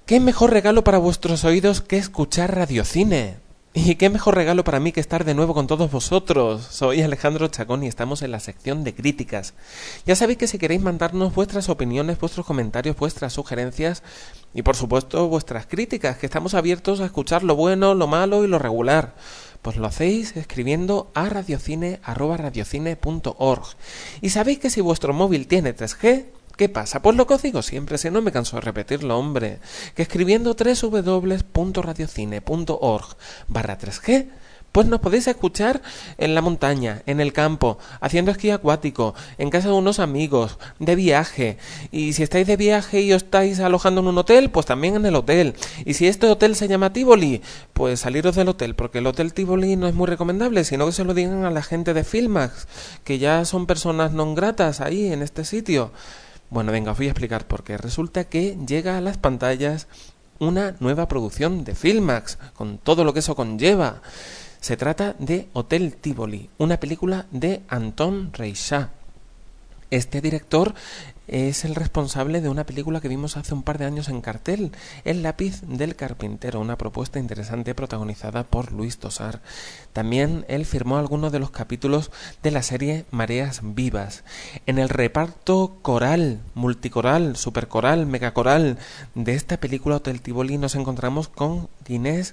¿Qué mejor regalo para vuestros oídos que escuchar Radiocine? Y qué mejor regalo para mí que estar de nuevo con todos vosotros. Soy Alejandro Chacón y estamos en la sección de críticas. Ya sabéis que si queréis mandarnos vuestras opiniones, vuestros comentarios, vuestras sugerencias y por supuesto vuestras críticas, que estamos abiertos a escuchar lo bueno, lo malo y lo regular, pues lo hacéis escribiendo a radiocine@radiocine.org. Y sabéis que si vuestro móvil tiene 3G, ¿qué pasa? Pues lo que os digo siempre, si no me canso de repetirlo, hombre, que escribiendo www.radiocine.org/3G, pues nos podéis escuchar en la montaña, en el campo, haciendo esquí acuático, en casa de unos amigos, de viaje. Y si estáis de viaje y os estáis alojando en un hotel, pues también en el hotel. Y si este hotel se llama Tivoli, pues saliros del hotel, porque el Hotel Tivoli no es muy recomendable, sino que se lo digan a la gente de Filmax, que ya son personas non gratas ahí en este sitio. Bueno, venga, os voy a explicar por qué. Resulta que llega a las pantallas una nueva producción de Filmax, con todo lo que eso conlleva. Se trata de Hotel Tivoli, una película de Anton Reicha. Este director es el responsable de una película que vimos hace un par de años en cartel, El lápiz del carpintero, una propuesta interesante protagonizada por Luis Tosar. También él firmó algunos de los capítulos de la serie Mareas Vivas. En el reparto coral, multicoral, supercoral, megacoral de esta película Hotel Tivoli nos encontramos con Ginés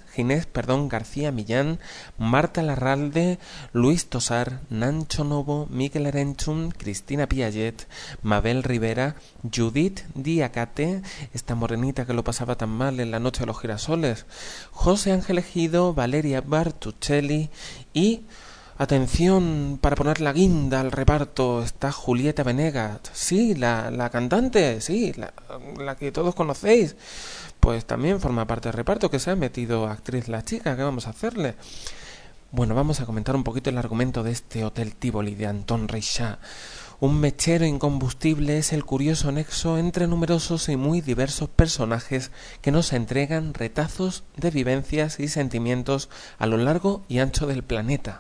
García Millán, Marta Larralde, Luis Tosar, Nancho Novo, Mikel Erenchun, Cristina Piaget, Mabel Rivera, Judith Diacate, esta morenita que lo pasaba tan mal en La noche de los girasoles, José Ángel Ejido, Valeria Bartuccelli y, atención, para poner la guinda al reparto, está Julieta Venegas, sí, la cantante, sí, la que todos conocéis, pues también forma parte del reparto, que se ha metido actriz la chica, ¿qué vamos a hacerle? Bueno, vamos a comentar un poquito el argumento de este Hotel Tivoli de Anton Reicha. Un mechero incombustible es el curioso nexo entre numerosos y muy diversos personajes que nos entregan retazos de vivencias y sentimientos a lo largo y ancho del planeta.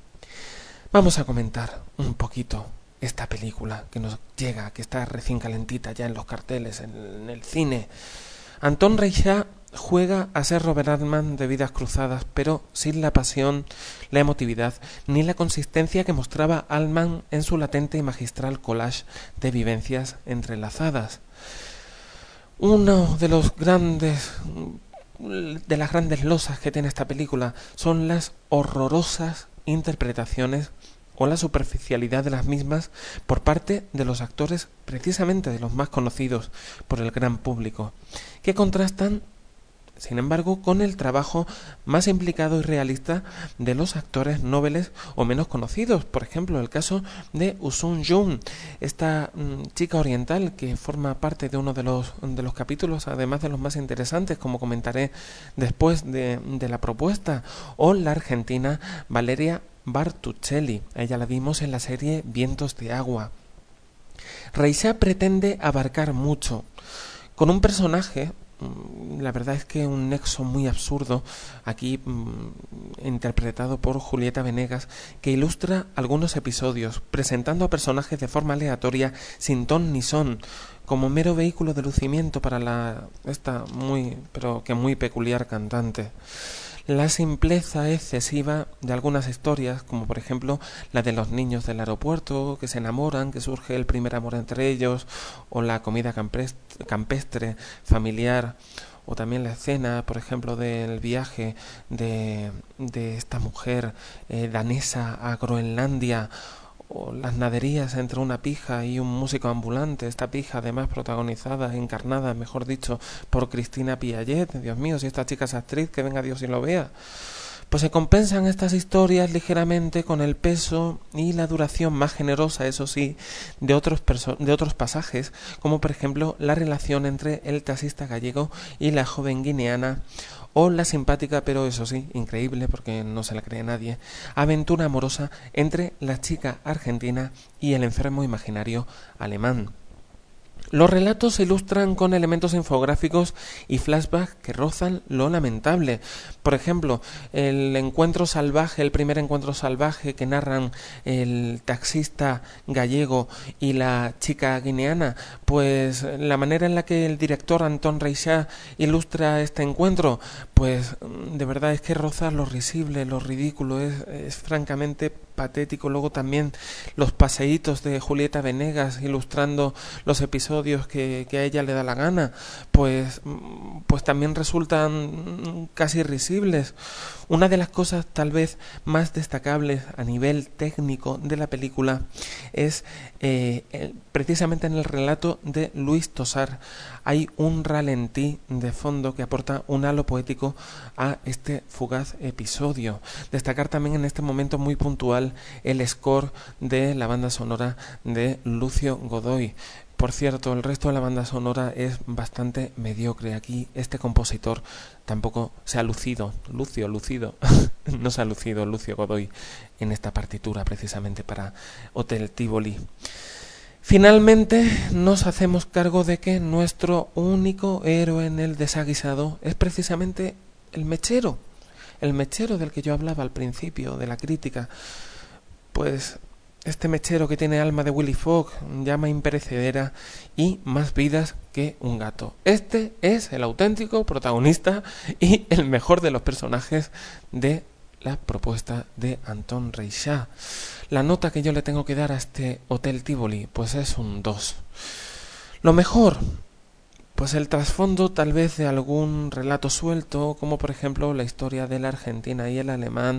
Vamos a comentar un poquito esta película que nos llega, que está recién calentita ya en los carteles, en el cine. Anton Reicha juega a ser Robert Altman de Vidas Cruzadas, pero sin la pasión, la emotividad ni la consistencia que mostraba Altman en su latente y magistral collage de vivencias entrelazadas. Uno de las grandes losas que tiene esta película son las horrorosas interpretaciones o la superficialidad de las mismas por parte de los actores, precisamente de los más conocidos por el gran público, que contrastan, sin embargo, con el trabajo más implicado y realista de los actores nobles o menos conocidos. Por ejemplo, el caso de Usung Jun, esta chica oriental que forma parte de uno de los capítulos, además de los más interesantes, como comentaré después de la propuesta, o la argentina Valeria Bartuccelli. A ella la vimos en la serie Vientos de Agua. Reicha pretende abarcar mucho con un personaje, la verdad es que un nexo muy absurdo, aquí interpretado por Julieta Venegas, que ilustra algunos episodios, presentando a personajes de forma aleatoria, sin ton ni son, como mero vehículo de lucimiento para esta muy peculiar cantante. La simpleza excesiva de algunas historias, como por ejemplo la de los niños del aeropuerto que se enamoran, que surge el primer amor entre ellos, o la comida campestre familiar, o también la escena, por ejemplo, del viaje de esta mujer danesa a Groenlandia, o las naderías entre una pija y un músico ambulante, esta pija además protagonizada, encarnada, mejor dicho, por Cristina Piaget. Dios mío, si esta chica es actriz, que venga Dios y lo vea. Pues se compensan estas historias ligeramente con el peso y la duración más generosa, eso sí, de otros pasajes, como por ejemplo la relación entre el taxista gallego y la joven guineana, o la simpática, pero eso sí, increíble porque no se la cree nadie, aventura amorosa entre la chica argentina y el enfermo imaginario alemán. Los relatos se ilustran con elementos infográficos y flashbacks que rozan lo lamentable. Por ejemplo, el primer encuentro salvaje que narran el taxista gallego y la chica guineana, pues la manera en la que el director Anton Reixa ilustra este encuentro, pues de verdad es que roza lo risible, lo ridículo, es francamente patético. Luego también los paseitos de Julieta Venegas ilustrando los episodios que a ella le da la gana, pues también resultan casi risibles. Una de las cosas tal vez más destacables a nivel técnico de la película es precisamente en el relato de Luis Tosar. Hay un ralentí de fondo que aporta un halo poético a este fugaz episodio. Destacar también en este momento muy puntual el score de la banda sonora de Lucio Godoy. Por cierto, el resto de la banda sonora es bastante mediocre. Aquí este compositor tampoco se ha lucido. No se ha lucido Lucio Godoy en esta partitura precisamente para Hotel Tivoli. Finalmente nos hacemos cargo de que nuestro único héroe en el desaguisado es precisamente el mechero del que yo hablaba al principio de la crítica. Pues este mechero que tiene alma de Willy Fogg, llama imperecedera y más vidas que un gato. Este es el auténtico protagonista y el mejor de los personajes de la propuesta de Anton Reixa. La nota que yo le tengo que dar a este Hotel Tivoli, pues es un 2. Lo mejor, pues el trasfondo tal vez de algún relato suelto, como por ejemplo la historia de la Argentina y el alemán,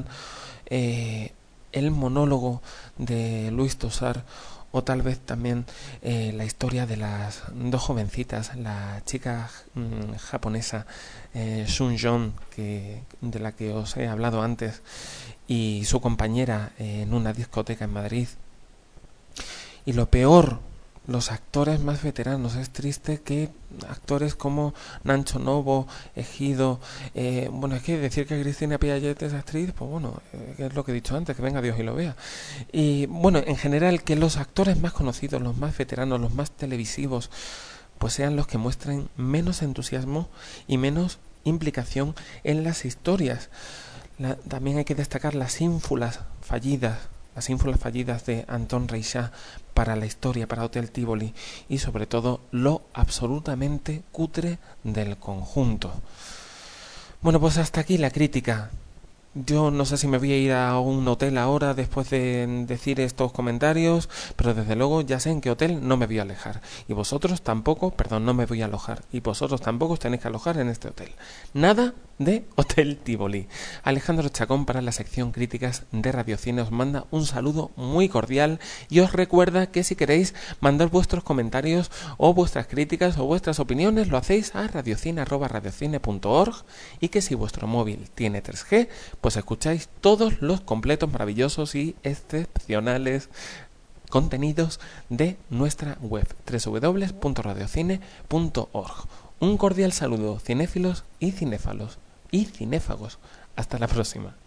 el monólogo de Luis Tosar, o tal vez también la historia de las dos jovencitas, la chica japonesa Sun Jong, de la que os he hablado antes, y su compañera en una discoteca en Madrid. Y lo peor, los actores más veteranos. Es triste que actores como Nacho Novo, Ejido, es que decir que Cristina Piaget es actriz, pues bueno, es lo que he dicho antes, que venga Dios y lo vea. Y bueno, en general, que los actores más conocidos, los más veteranos, los más televisivos, pues sean los que muestren menos entusiasmo y menos implicación en las historias. También hay que destacar las ínfulas fallidas de Anton Reixa para la historia, para Hotel Tivoli, y sobre todo lo absolutamente cutre del conjunto. Bueno, pues hasta aquí la crítica. Yo no sé si me voy a ir a un hotel ahora después de decir estos comentarios, pero desde luego ya sé en qué hotel no me voy a alojar. Y vosotros tampoco, no me voy a alojar. Y vosotros tampoco os tenéis que alojar en este hotel. Nada de Hotel Tivoli. Alejandro Chacón para la sección Críticas de Radiocine os manda un saludo muy cordial y os recuerda que si queréis mandar vuestros comentarios o vuestras críticas o vuestras opiniones lo hacéis a radiocine@radiocine.org, y que si vuestro móvil tiene 3G, pues escucháis todos los completos, maravillosos y excepcionales contenidos de nuestra web www.radiocine.org. Un cordial saludo, cinéfilos y cinéfalos y cinéfagos. Hasta la próxima.